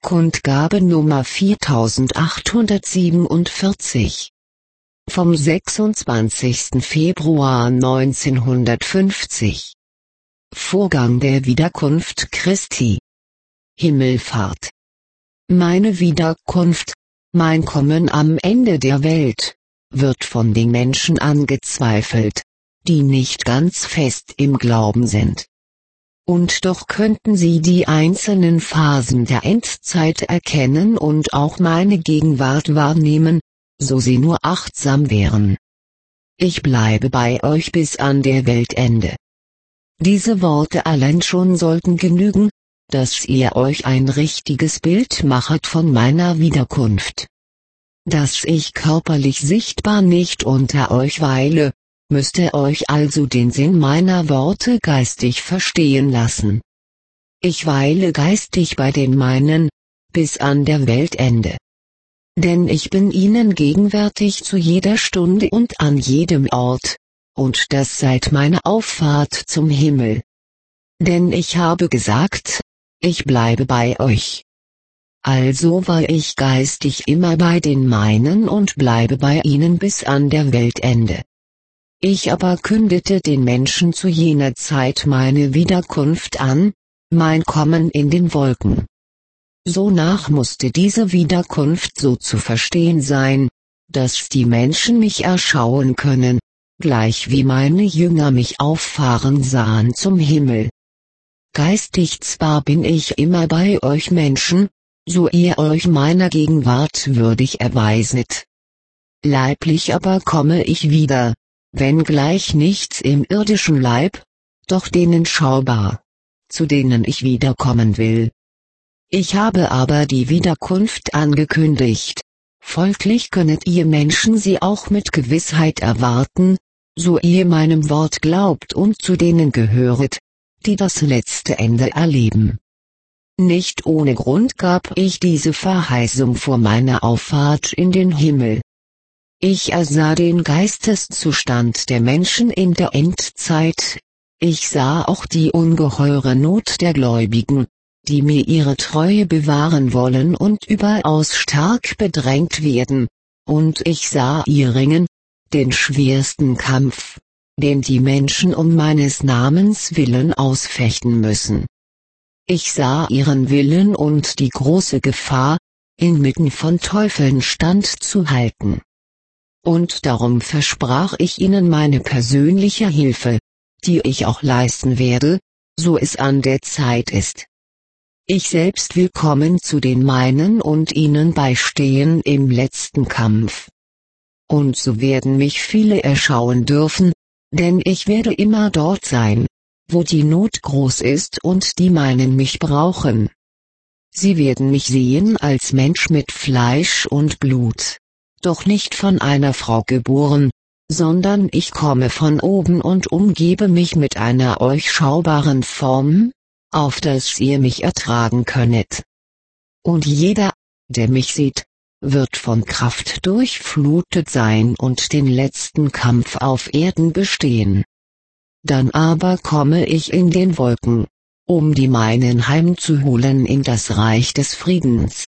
Kundgabe Nummer 4847. Vom 26. Februar 1950. Vorgang der Wiederkunft Christi. Himmelfahrt. Meine Wiederkunft, mein Kommen am Ende der Welt, wird von den Menschen angezweifelt, die nicht ganz fest im Glauben sind. Und doch könnten sie die einzelnen Phasen der Endzeit erkennen und auch meine Gegenwart wahrnehmen, so sie nur achtsam wären. Ich bleibe bei euch bis an der Weltende. Diese Worte allein schon sollten genügen, dass ihr euch ein richtiges Bild machet von meiner Wiederkunft. Dass ich körperlich sichtbar nicht unter euch weile, müsste euch also den Sinn meiner Worte geistig verstehen lassen. Ich weile geistig bei den meinen, bis an der Weltende. Denn ich bin ihnen gegenwärtig zu jeder Stunde und an jedem Ort, und das seit meiner Auffahrt zum Himmel. Denn ich habe gesagt, ich bleibe bei euch. Also war ich geistig immer bei den meinen und bleibe bei ihnen bis an der Weltende. Ich aber kündete den Menschen zu jener Zeit meine Wiederkunft an, mein Kommen in den Wolken. Sonach musste diese Wiederkunft so zu verstehen sein, dass die Menschen mich erschauen können, gleich wie meine Jünger mich auffahren sahen zum Himmel. Geistig zwar bin ich immer bei euch Menschen, so ihr euch meiner Gegenwart würdig erweiset. Leiblich aber komme ich wieder, wenngleich nichts im irdischen Leib, doch denen schaubar, zu denen ich wiederkommen will. Ich habe aber die Wiederkunft angekündigt, folglich könnet ihr Menschen sie auch mit Gewissheit erwarten, so ihr meinem Wort glaubt und zu denen gehöret, die das letzte Ende erleben. Nicht ohne Grund gab ich diese Verheißung vor meiner Auffahrt in den Himmel. Ich ersah den Geisteszustand der Menschen in der Endzeit, ich sah auch die ungeheure Not der Gläubigen, die mir ihre Treue bewahren wollen und überaus stark bedrängt werden, und ich sah ihr Ringen, den schwersten Kampf, den die Menschen um meines Namens willen ausfechten müssen. Ich sah ihren Willen und die große Gefahr, inmitten von Teufeln standzuhalten. Und darum versprach ich ihnen meine persönliche Hilfe, die ich auch leisten werde, so es an der Zeit ist. Ich selbst will kommen zu den meinen und ihnen beistehen im letzten Kampf. Und so werden mich viele erschauen dürfen, denn ich werde immer dort sein, wo die Not groß ist und die meinen mich brauchen. Sie werden mich sehen als Mensch mit Fleisch und Blut, doch nicht von einer Frau geboren, sondern ich komme von oben und umgebe mich mit einer euch schaubaren Form, auf dass ihr mich ertragen könnet. Und jeder, der mich sieht, wird von Kraft durchflutet sein und den letzten Kampf auf Erden bestehen. Dann aber komme ich in den Wolken, um die meinen heimzuholen in das Reich des Friedens.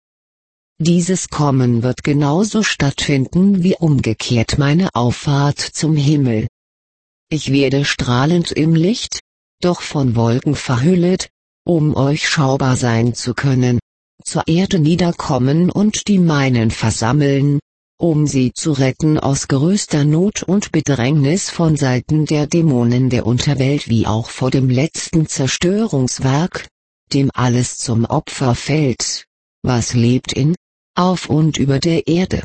Dieses Kommen wird genauso stattfinden wie umgekehrt meine Auffahrt zum Himmel. Ich werde strahlend im Licht, doch von Wolken verhüllet, um euch schaubar sein zu können, zur Erde niederkommen und die meinen versammeln, um sie zu retten aus größter Not und Bedrängnis von Seiten der Dämonen der Unterwelt wie auch vor dem letzten Zerstörungswerk, dem alles zum Opfer fällt, was lebt in, auf und über der Erde.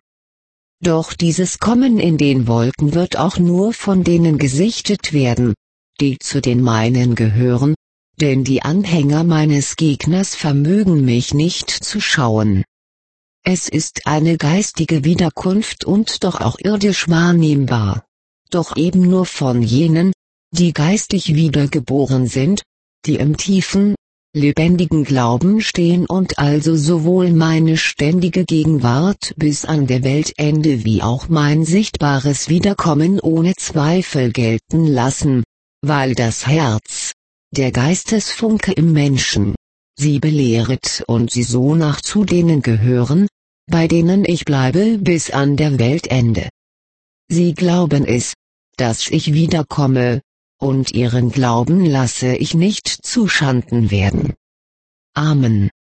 Doch dieses Kommen in den Wolken wird auch nur von denen gesichtet werden, die zu den meinen gehören, denn die Anhänger meines Gegners vermögen mich nicht zu schauen. Es ist eine geistige Wiederkunft und doch auch irdisch wahrnehmbar, doch eben nur von jenen, die geistig wiedergeboren sind, die im tiefen, lebendigen Glauben stehen und also sowohl meine ständige Gegenwart bis an der Weltende wie auch mein sichtbares Wiederkommen ohne Zweifel gelten lassen, weil das Herz, der Geistesfunke im Menschen, sie belehret und sie so nach zu denen gehören, bei denen ich bleibe bis an der Weltende. Sie glauben es, dass ich wiederkomme, und ihren Glauben lasse ich nicht zuschanden werden. Amen.